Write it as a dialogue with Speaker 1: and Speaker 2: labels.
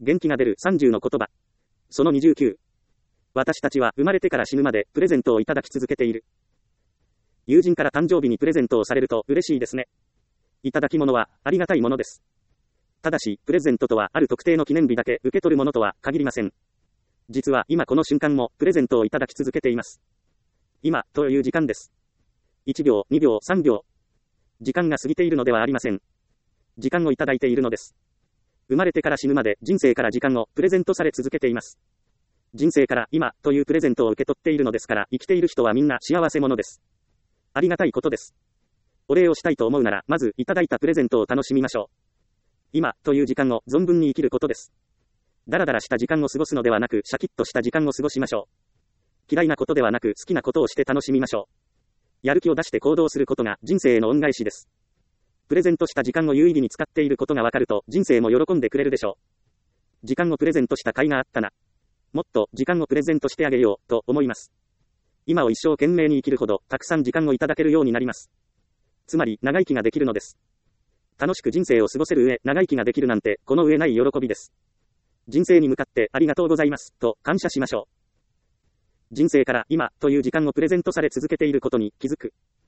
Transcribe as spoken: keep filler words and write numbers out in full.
Speaker 1: 元気が出るさんじゅうの言葉。そのにじゅうきゅう。私たちは生まれてから死ぬまでプレゼントをいただき続けている。友人から誕生日にプレゼントをされると嬉しいですね。いただき物はありがたいものです。ただし、プレゼントとはある特定の記念日だけ受け取るものとは限りません。実は今この瞬間もプレゼントをいただき続けています。今という時間です。いちびょう、にびょう、さんびょう。時間が過ぎているのではありません。時間をいただいているのです。生まれてから死ぬまで人生から時間をプレゼントされ続けています。人生から今というプレゼントを受け取っているのですから、生きている人はみんな幸せ者です。ありがたいことです。お礼をしたいと思うなら、まずいただいたプレゼントを楽しみましょう。今という時間を存分に生きることです。だらだらした時間を過ごすのではなく、シャキッとした時間を過ごしましょう。嫌いなことではなく、好きなことをして楽しみましょう。やる気を出して行動することが人生への恩返しです。プレゼントした時間を有意義に使っていることがわかると、人生も喜んでくれるでしょう。時間をプレゼントした甲斐があったな。もっと時間をプレゼントしてあげようと思います。今を一生懸命に生きるほど、たくさん時間をいただけるようになります。つまり、長生きができるのです。楽しく人生を過ごせる上、長生きができるなんて、この上ない喜びです。人生に向かってありがとうございますと感謝しましょう。人生から今という時間をプレゼントされ続けていることに気づく。